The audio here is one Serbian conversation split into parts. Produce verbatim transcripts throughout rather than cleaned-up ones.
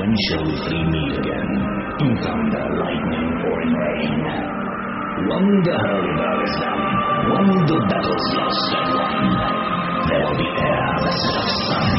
When shall we three meet again? In thunder, lightning, or in rain? When the hurry bell is done, when the battle's lost and won, there'll be air the set of sun.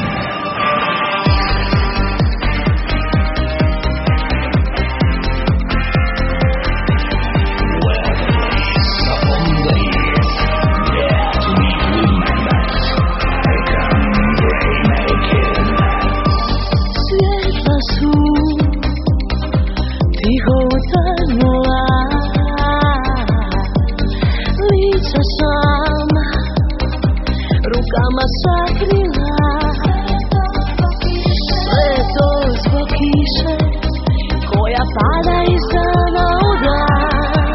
Rukama sakrila sve to zbog kiše koja pada iz dana u dan,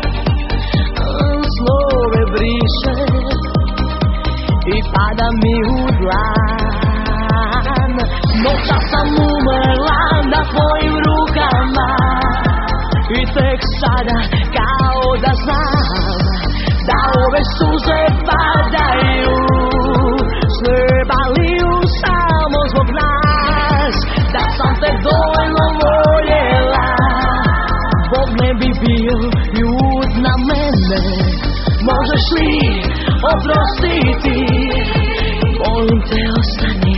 slove briše i pada mi u dlan. Noća sam umrla na tvojim rukama i tek sada kao da znam da ove suze padaju s neba liju samo zbog nas. Da sam te dovoljno voljela, Bog ne bi bio ljut na mene. Možeš li oprostiti, molim te ostani.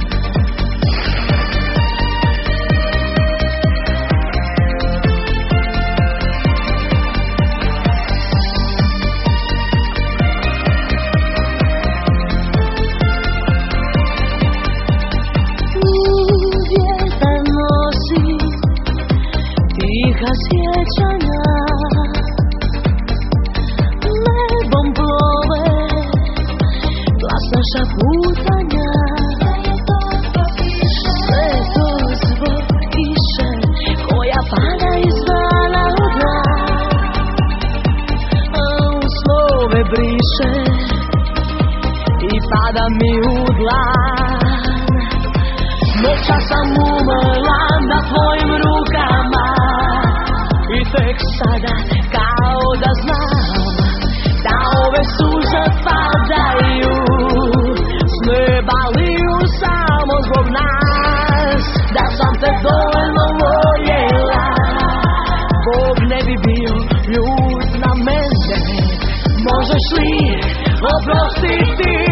Sjećanja nebom plove, glasna šaputanja. Sve to zbog kiše koja pada iz dana u dan, slove briše i pada mi u dlan. Noća sam umrla na tvojim rukama i tek sada kao da znam da ove suze padaju s neba liju samo zbog nas. Da sam te dovoljno voljela, Bog ne bi bio ljut na mene. Možeš li oprostiti?